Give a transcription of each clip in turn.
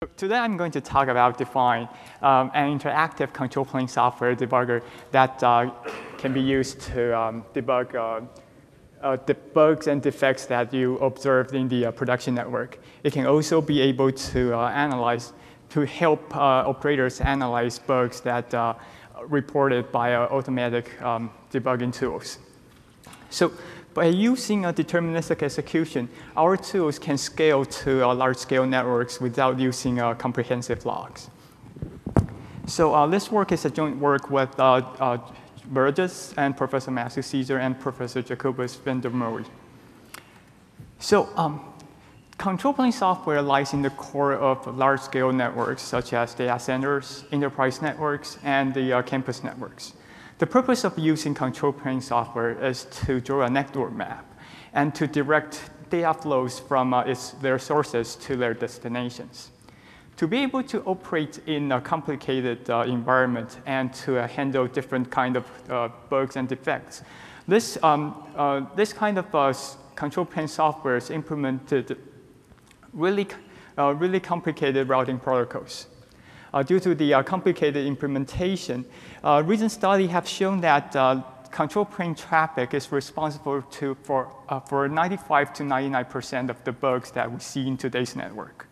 Today I'm going to talk about Define, an interactive control plane software debugger that can be used to debug the bugs and defects that you observed in the production network. It can also be able to help operators analyze bugs that are reported by automatic debugging tools. So by using a deterministic execution, our tools can scale to large-scale networks without using comprehensive logs. So this work is a joint work with Burgess and Professor Matthew Caesar and Professor Jacobus van der Merwe. So control plane software lies in the core of large-scale networks, such as data centers, enterprise networks, and the campus networks. The purpose of using control plane software is to draw a network map and to direct data flows from their sources to their destinations. To be able to operate in a complicated environment and to handle different kind of bugs and defects, this kind of control plane software is implemented really complicated routing protocols. Due to the complicated implementation, recent studies have shown that control plane traffic is responsible for 95 to 99% of the bugs that we see in today's network.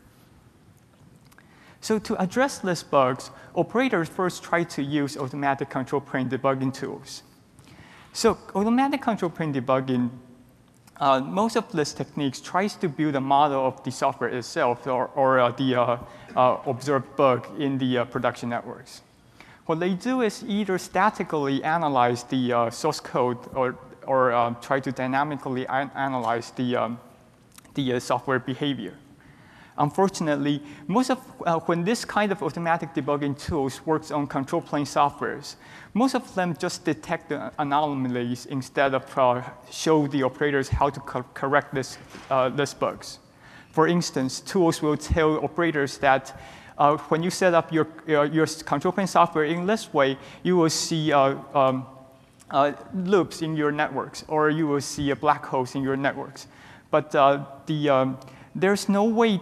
So to address these bugs, operators first try to use automatic control plane debugging tools. So automatic control plane debugging, most of these techniques tries to build a model of the software itself or the observed bug in the production networks. What they do is either statically analyze the source code or try to dynamically analyze the software behavior. Unfortunately, when this kind of automatic debugging tools works on control plane softwares, most of them just detect the anomalies instead of show the operators how to correct these bugs. For instance, tools will tell operators that when you set up your control plane software in this way, you will see loops in your networks, or you will see black holes in your networks. But there's no way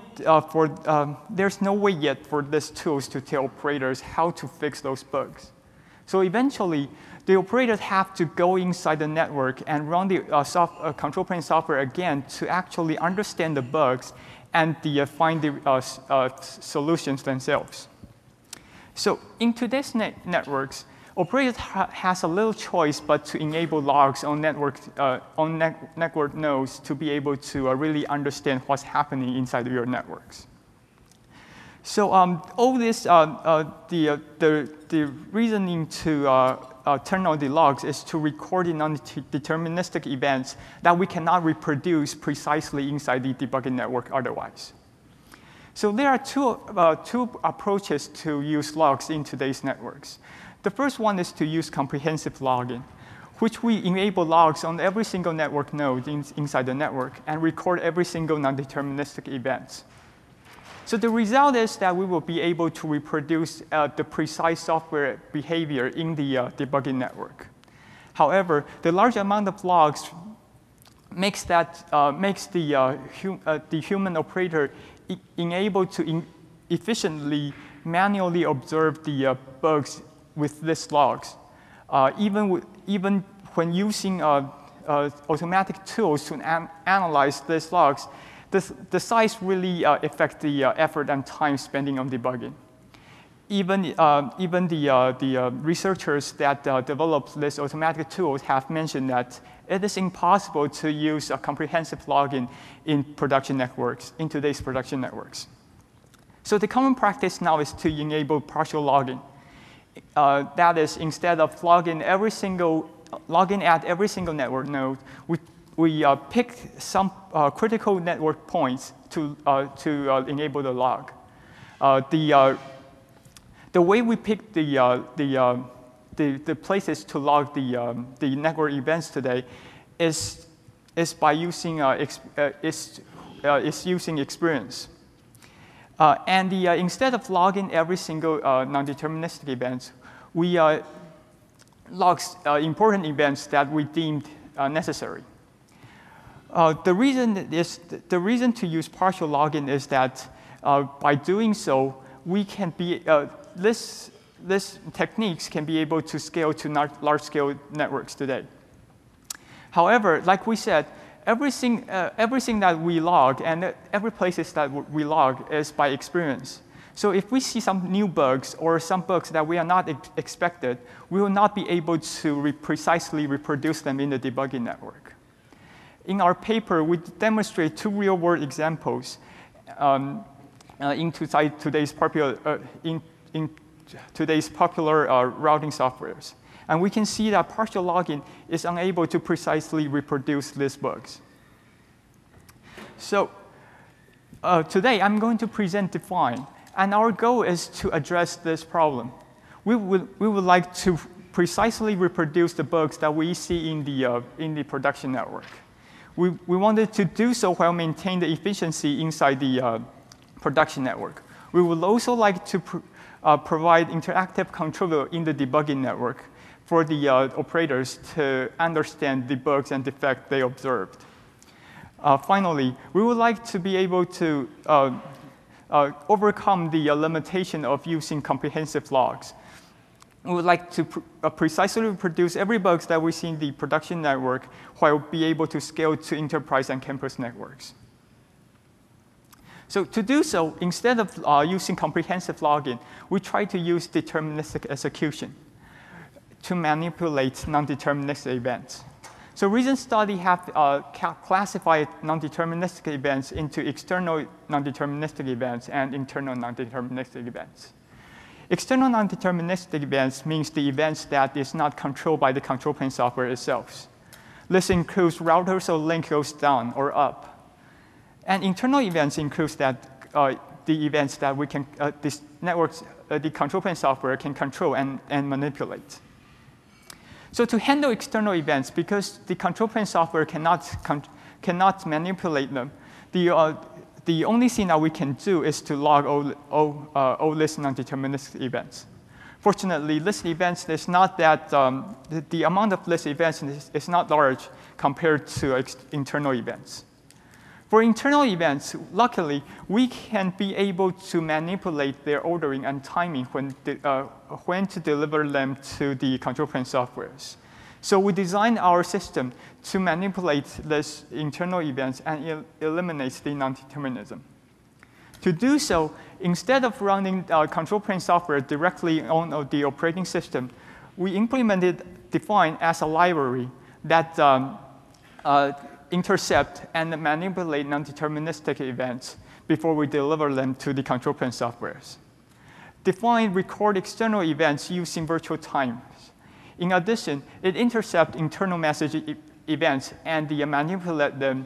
yet for these tools to tell operators how to fix those bugs. So eventually, the operators have to go inside the network and run the control plane software again to actually understand the bugs and find the solutions themselves. So in today's networks, operators has a little choice but to enable logs on network nodes to be able to really understand what's happening inside of your networks. So all this, the reasoning to turn on the logs is to record the non-deterministic events that we cannot reproduce precisely inside the debugging network otherwise. So there are two approaches to use logs in today's networks. The first one is to use comprehensive logging, which we enable logs on every single network node inside the network and record every single non-deterministic event. So the result is that we will be able to reproduce the precise software behavior in the debugging network. However, the large amount of logs makes the human operator unable to efficiently manually observe the bugs with these logs. Even when using automatic tools to analyze these logs, the size really affects the effort and time spending on debugging. Even the researchers that developed these automatic tools have mentioned that it is impossible to use a comprehensive logging in today's production networks. So the common practice now is to enable partial logging. That is, instead of logging at every single network node, we pick some critical network points to enable the log. The way we pick the places to log the network events today is by using using experience. And instead of logging every single non-deterministic event, we log important events that we deemed necessary. The reason to use partial logging is that By doing so, we can be, this techniques can be able to scale to large-scale networks today. However, like we said, everything that we log and every places that we log is by experience. So if we see some new bugs or some bugs that we are not expected, we will not be able to precisely reproduce them in the debugging network. In our paper, we demonstrate 2 real-world examples in today's popular routing softwares. And we can see that partial logging is unable to precisely reproduce these bugs. So today, I'm going to present Define. And our goal is to address this problem. We would like to precisely reproduce the bugs that we see in the production network. We wanted to do so while maintaining the efficiency inside the production network. We would also like to provide interactive control in the debugging network for the operators to understand the bugs and defects they observed. Finally, we would like to be able to overcome the limitation of using comprehensive logs. We would like to precisely reproduce every bug that we see in the production network while be able to scale to enterprise and campus networks. So to do so, instead of using comprehensive logging, we try to use deterministic execution to manipulate non-deterministic events. So recent studies have classified non-deterministic events into external non-deterministic events and internal non-deterministic events. External non-deterministic events means the events that is not controlled by the control plane software itself. This includes routers or link goes down or up. And internal events includes that the events that we can, this networks, the control plane software can control and manipulate. So to handle external events, because the control plane software cannot manipulate them, the only thing that we can do is to log all these non-deterministic events. Fortunately, list events is not that, the amount of list events is not large compared to internal events. For internal events, luckily, we can be able to manipulate their ordering and timing when to deliver them to the control plane softwares. So we designed our system to manipulate these internal events and eliminate the non-determinism. To do so, instead of running control plane software directly on the operating system, we implemented Define as a library that intercept and manipulate non-deterministic events before we deliver them to the control plane softwares. Define record external events using virtual times. In addition, it intercepts internal message events and manipulate them,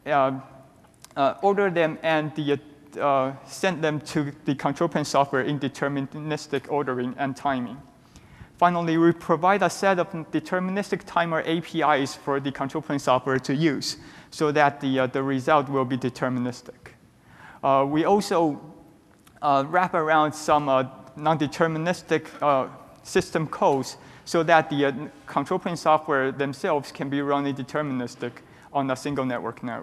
order them, and send them to the control plane software in deterministic ordering and timing. Finally, we provide a set of deterministic timer APIs for the control plane software to use so that the result will be deterministic. We also wrap around some non-deterministic system codes so that the control plane software themselves can be running deterministic on a single network node.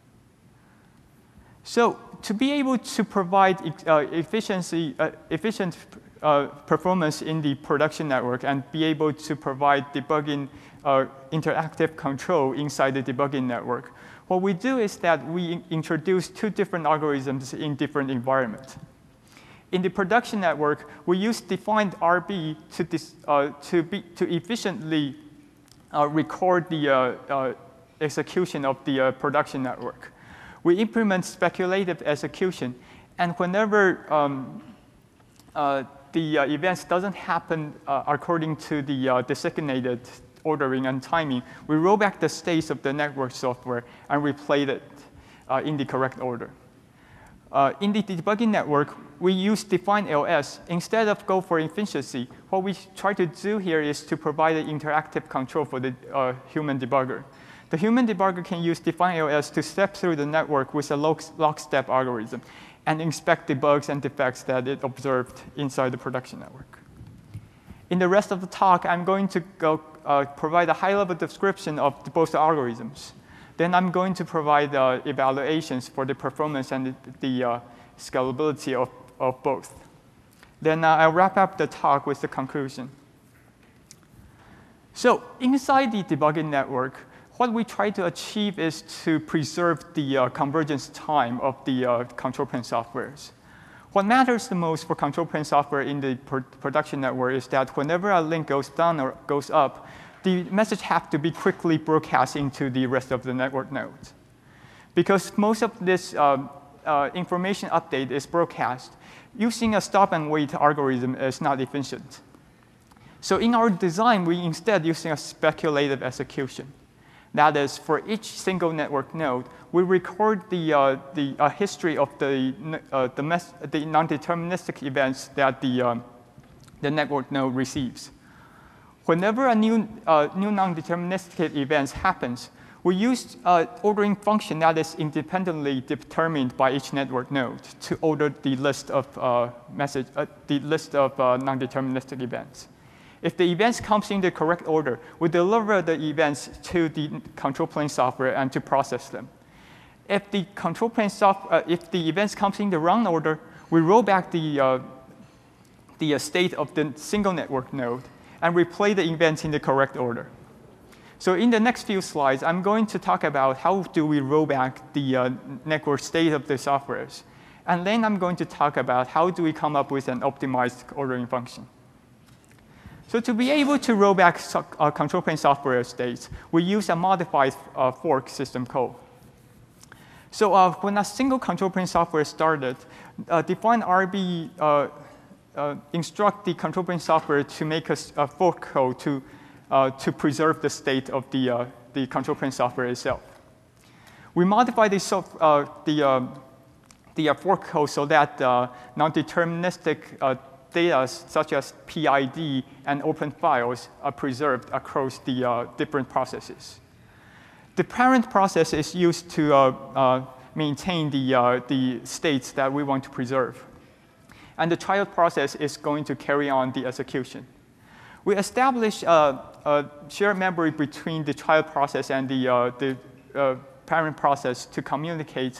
So to be able to provide efficient performance in the production network and be able to provide debugging interactive control inside the debugging network, what we do is that we introduce 2 different algorithms in different environments. In the production network, we use defined RB to efficiently record the execution of the production network. We implement speculative execution, and whenever the events doesn't happen according to the designated ordering and timing, we roll back the states of the network software and replay it in the correct order. In the debugging network, we use define LS. Instead of go for efficiency, what we try to do here is to provide an interactive control for the human debugger. The human debugger can use define LS to step through the network with a lockstep algorithm and inspect the bugs and defects that it observed inside the production network. In the rest of the talk, I'm going to provide a high-level description of both algorithms. Then I'm going to provide evaluations for the performance and the scalability of both. Then I'll wrap up the talk with the conclusion. So inside the debugging network, what we try to achieve is to preserve the convergence time of the control plane softwares. What matters the most for control plane software in the production network is that whenever a link goes down or goes up, the message has to be quickly broadcast into the rest of the network nodes. Because most of this information update is broadcast, using a stop and wait algorithm is not efficient. So in our design, we instead using a speculative execution. That is, for each single network node, we record the history of the non-deterministic events that the network node receives. Whenever a new non-deterministic event happens, we use ordering function that is independently determined by each network node to order the list of non-deterministic events. If the events comes in the correct order, we deliver the events to the control plane software and to process them. If the control plane if the events comes in the wrong order, we roll back the state of the single network node and replay the events in the correct order. So in the next few slides, I'm going to talk about how do we roll back the network state of the softwares. And then I'm going to talk about how do we come up with an optimized ordering function. So to be able to roll back control plane software states, we use a modified fork system call. So when a single control plane software started, define RB instruct the control plane software to make a fork code to preserve the state of the control plane software itself. We modify the fork code so that non-deterministic data such as PID and open files are preserved across the different processes. The parent process is used to maintain the states that we want to preserve. And the child process is going to carry on the execution. We establish a shared memory between the child process and the parent process to communicate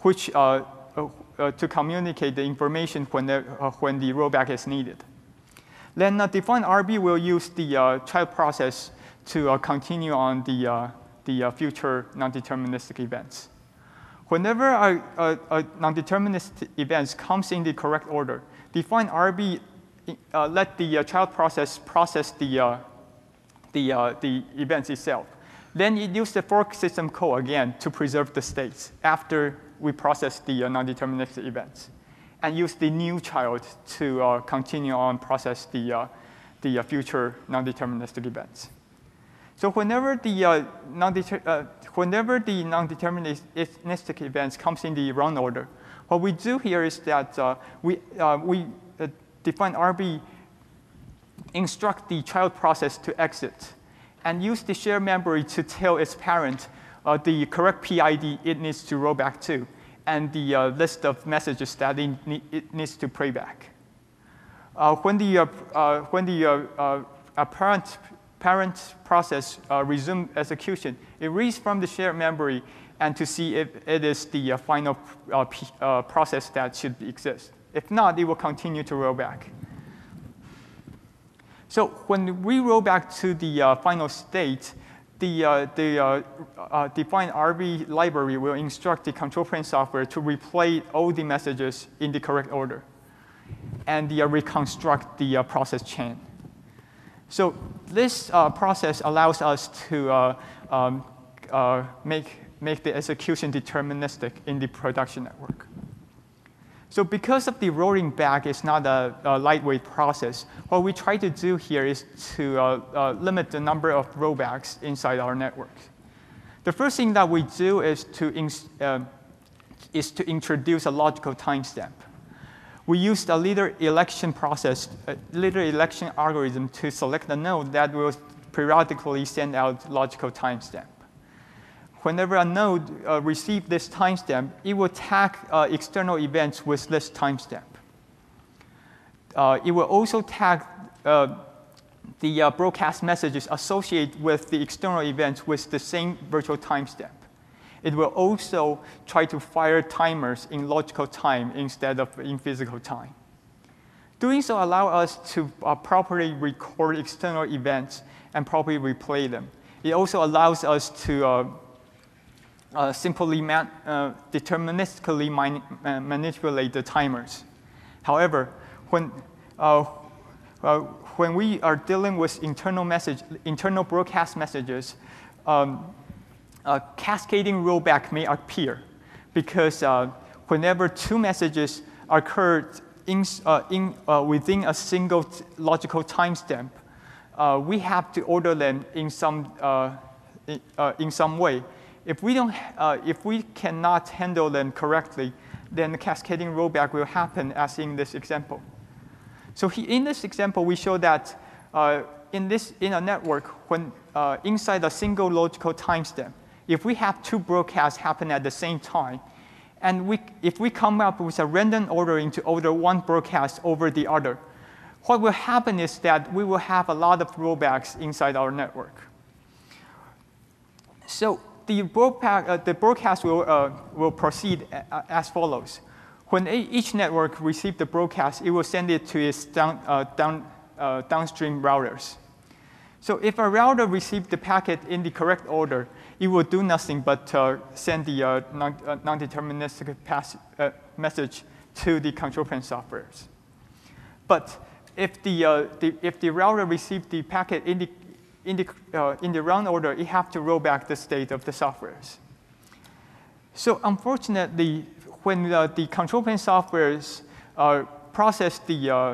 the information when the rollback is needed. Then define RB will use the child process to continue on the future non-deterministic events. Whenever a non-deterministic event comes in the correct order, define RB let the child process the events itself. Then it uses the fork system call again to preserve the states after we process the non-deterministic events, and use the new child to continue on process the future non-deterministic events. So whenever the non-deterministic events comes in the wrong order, what we do here is that we define RB, instruct the child process to exit, and use the shared memory to tell its parent the correct PID it needs to roll back to, and the list of messages that it needs to play back. When the parent process resumes execution, it reads from the shared memory and to see if it is the final process that should exist. If not, it will continue to roll back. So when we roll back to the final state, the defined RB library will instruct the control plane software to replay all the messages in the correct order and reconstruct the process chain. So this process allows us to make the execution deterministic in the production network. So because of the rolling back is not a lightweight process, what we try to do here is to limit the number of rollbacks inside our network. The first thing that we do is to introduce a logical timestamp. We used a leader election algorithm to select a node that will periodically send out logical timestamp. Whenever a node receives this timestamp, it will tag external events with this timestamp. It will also tag the broadcast messages associated with the external events with the same virtual timestamp. It will also try to fire timers in logical time instead of in physical time. Doing so allows us to properly record external events and properly replay them. It also allows us to simply deterministically manipulate the timers. However, when we are dealing with internal broadcast messages, cascading rollback may appear because whenever two messages occur within a single logical timestamp, we have to order them in some way. If we cannot handle them correctly, then the cascading rollback will happen, as in this example. So in this example, we show that in a network, when inside a single logical timestamp, if we have two broadcasts happen at the same time, and if we come up with a random ordering to order one broadcast over the other, what will happen is that we will have a lot of rollbacks inside our network. So the broadcast will proceed as follows. When each network receives the broadcast, it will send it to its downstream routers. So if a router receives the packet in the correct order, it will do nothing but send the non-deterministic message to the control plane softwares. But if the router receives the packet in the wrong order, it has to roll back the state of the softwares. So unfortunately, when the control plane softwares process the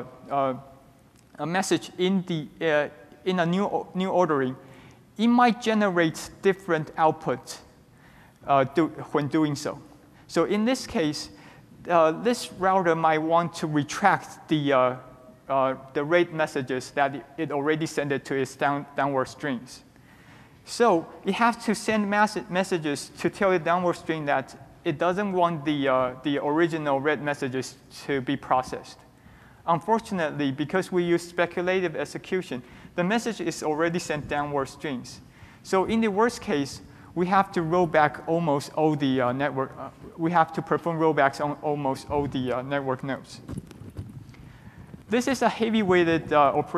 message in a new ordering, it might generate different output when doing so. So in this case, this router might want to retract the rate messages that it already sent it to its downward strings. So it has to send messages to tell the downward string that it doesn't want the original rate messages to be processed. Unfortunately, because we use speculative execution, the message is already sent downward strings. So in the worst case, we have to roll back almost all the network. We have to perform rollbacks on almost all the network nodes. This is a heavy-weighted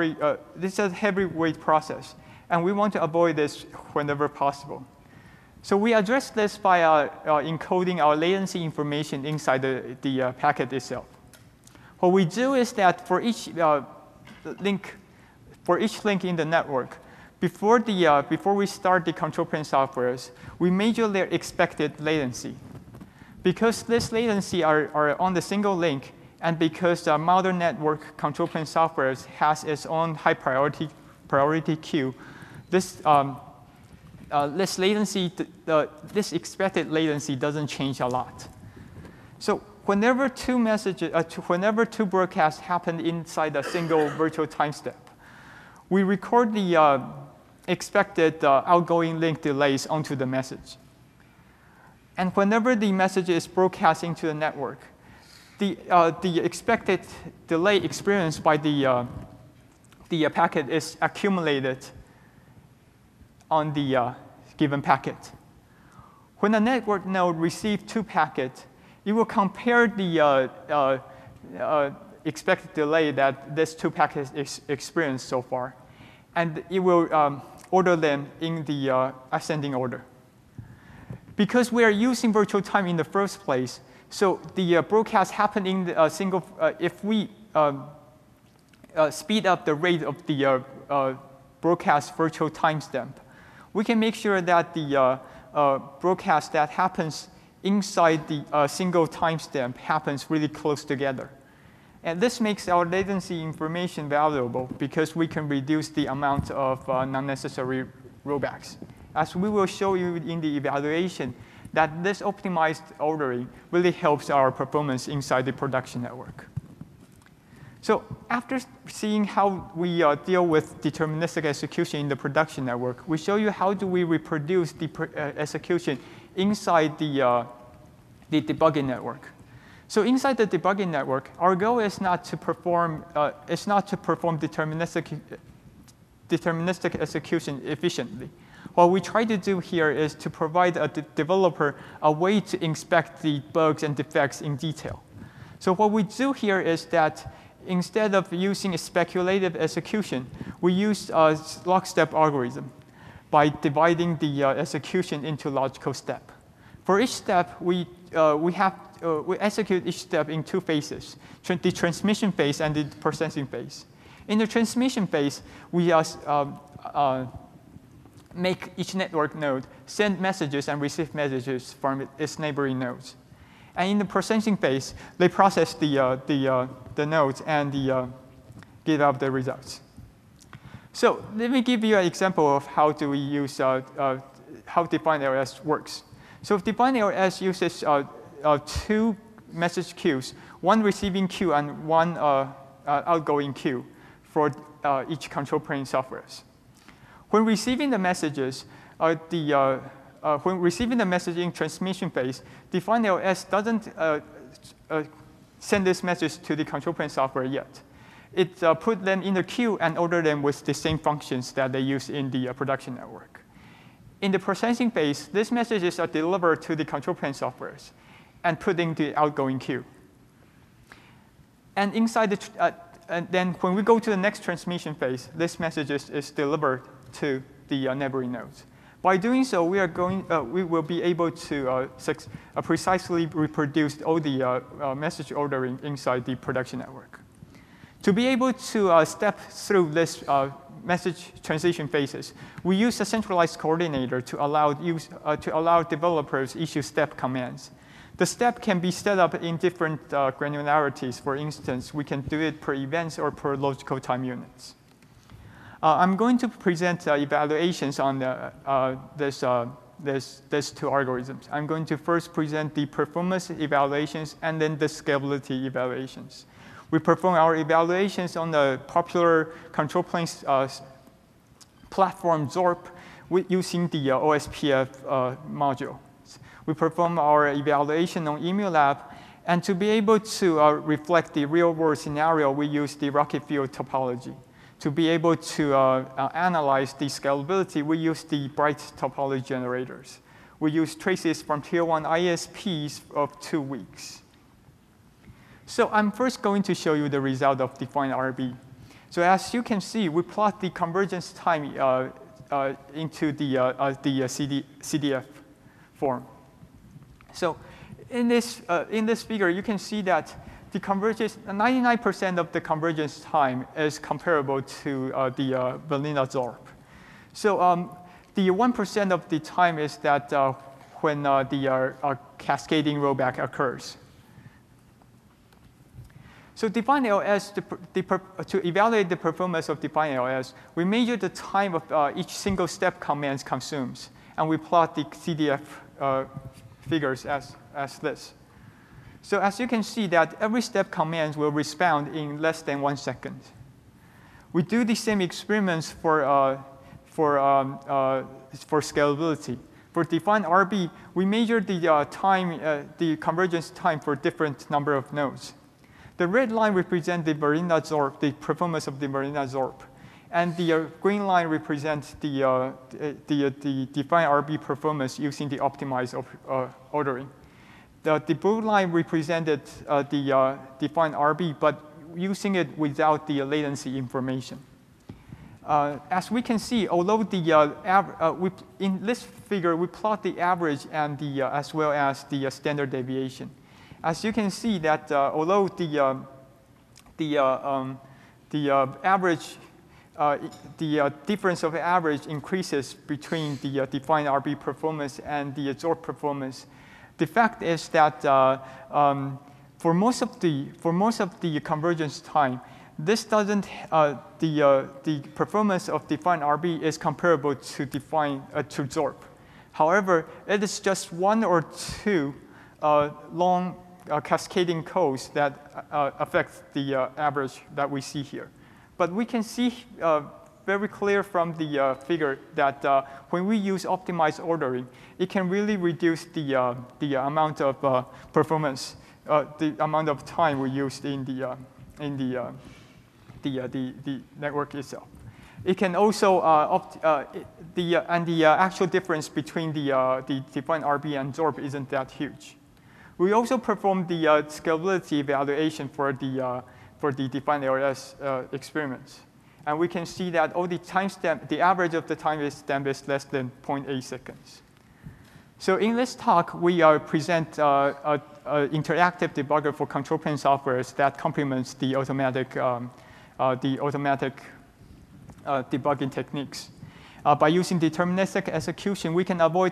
heavyweight process, and we want to avoid this whenever possible. So we address this by encoding our latency information inside the packet itself. What we do is that for each link in the network, before we start the control plane softwares, we measure their expected latency. Because this latency are on the single link, and because modern network control plane softwares has its own high priority queue, this expected latency doesn't change a lot. So whenever two broadcasts happen inside a single virtual timestamp, we record the expected outgoing link delays onto the message. And whenever the message is broadcasting to the network, the expected delay experienced by the packet is accumulated on the given packet. When a network node receives two packets, it will compare the expected delay that these two packets experienced so far, and it will order them in the ascending order. Because we are using virtual time in the first place, so the broadcast happen in a single. If we speed up the rate of the broadcast virtual timestamp, we can make sure that the broadcast that happens inside the single timestamp happens really close together. And this makes our latency information valuable because we can reduce the amount of unnecessary rollbacks. As we will show you in the evaluation, that this optimized ordering really helps our performance inside the production network. So after seeing how we deal with deterministic execution in the production network, we show you how do we reproduce the execution inside the debugging network. So inside the debugging network, our goal is not to perform deterministic execution efficiently. what we try to do here is to provide a developer a way to inspect the bugs and defects in detail. So what we do here is that instead of using a speculative execution, we use a lockstep algorithm by dividing the execution into logical steps. For each step, we execute each step in two phases, the transmission phase and the processing phase. In the transmission phase, we make each network node send messages and receive messages from its neighboring nodes. And in the processing phase, they process the nodes and give out the results. So let me give you an example of how do we use how defined LS works. So defined LS uses two message queues, one receiving queue and one outgoing queue for each control plane softwares. When receiving the messages, when receiving the message in transmission phase, defined LS doesn't send this message to the control plane software yet. It put them in the queue and order them with the same functions that they use in the production network. In the processing phase, these messages are delivered to the control plane softwares and put in the outgoing queue. And inside and then when we go to the next transmission phase, this message is delivered to the neighboring nodes. By doing so, we will be able to precisely reproduce all the message ordering inside the production network. To be able to step through this message transition phases, we use a centralized coordinator to allow developers issue step commands. The step can be set up in different granularities. For instance, we can do it per events or per logical time units. I'm going to present evaluations on these two algorithms. I'm going to first present the performance evaluations and then the scalability evaluations. We perform our evaluations on the popular control plane platform Zorp using the OSPF module. We perform our evaluation on EmuLab, and to be able to reflect the real-world scenario, we use the rocket field topology. To be able to analyze the scalability, we use the Bright topology generators. We use traces from Tier 1 ISPs of 2 weeks. So I'm first going to show you the result of defined RB. So as you can see, we plot the convergence time into the CDF form. So in this figure, you can see that the convergence, 99% of the convergence time is comparable to the vanilla Zorp. So the 1% of the time is that when the cascading rollback occurs. So defined LS, to evaluate the performance of defined LS, we measure the time of each single step commands consumes, and we plot the CDF figures as this. So as you can see that every step commands will respond in less than 1 second. We do the same experiments for scalability. For defined RB, we measure the convergence time for different number of nodes. The red line represents the Varina Zorp, the performance of the Varina Zorp. And the green line represents the defined RB performance using the optimized ordering. The blue line represented the defined RB, but using it without the latency information. As we can see, although in this figure, we plot the average and as well as the standard deviation. As you can see that although the difference of average increases between the defined RB performance and the Zorp performance, the fact is that for most of the convergence time, this doesn't the performance of defined RB is comparable to Zorp. However, it is just 1 or 2 long cascading codes that affect the average that we see here. But we can see very clear from the figure that when we use optimized ordering, it can really reduce the amount of performance, the amount of time we used in the network itself. It can also, the actual difference between the defined RB and Zorb isn't that huge. We also performed the scalability evaluation for the defined LRS experiments. And we can see that the average of the timestamp is less than 0.8 seconds. So in this talk, we present an interactive debugger for control plane softwares that complements the automatic debugging techniques. By using deterministic execution, we can avoid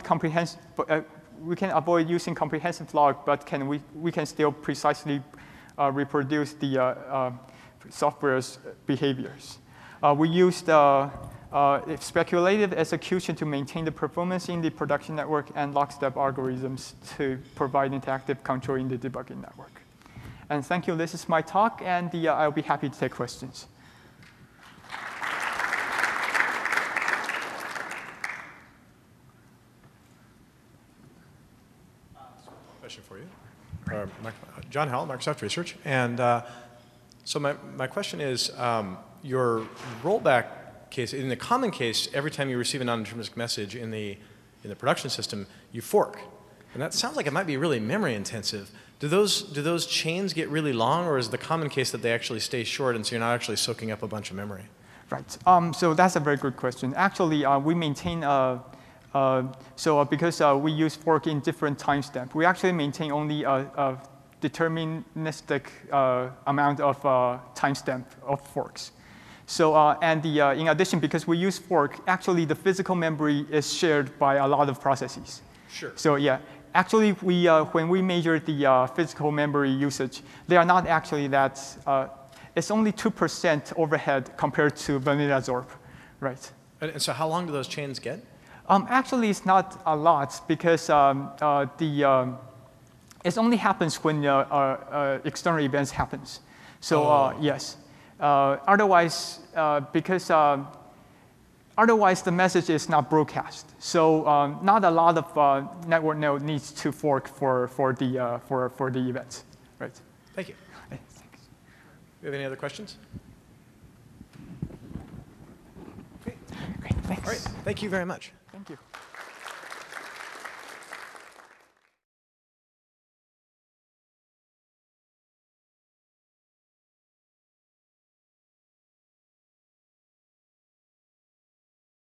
using comprehensive log, but we can still precisely reproduce the software's behaviors. We used speculative execution to maintain the performance in the production network and lockstep algorithms to provide interactive control in the debugging network. And thank you. This is my talk, and I'll be happy to take questions. Question for you. John Howell, Microsoft Research. And so my question is, your rollback case, in the common case, every time you receive a non-deterministic message in the production system, you fork. And that sounds like it might be really memory intensive. Do those chains get really long, or is the common case that they actually stay short and so you're not actually soaking up a bunch of memory? Right. So that's a very good question. Actually, we maintain because we use fork in different timestamp, we actually maintain only a deterministic amount of timestamp of forks. So, in addition, because we use fork, actually the physical memory is shared by a lot of processes. Sure. So yeah, actually when we measure the physical memory usage, they are not actually that, it's only 2% overhead compared to vanilla Zorb, right? And so how long do those chains get? Actually, it's not a lot because it only happens when external events happens. So yes. Otherwise, because otherwise the message is not broadcast. So not a lot of network node needs to fork for the events, right? Thank you. Hey, thanks. Do you have any other questions? Great, thanks. All right. Thank you very much. Thank you.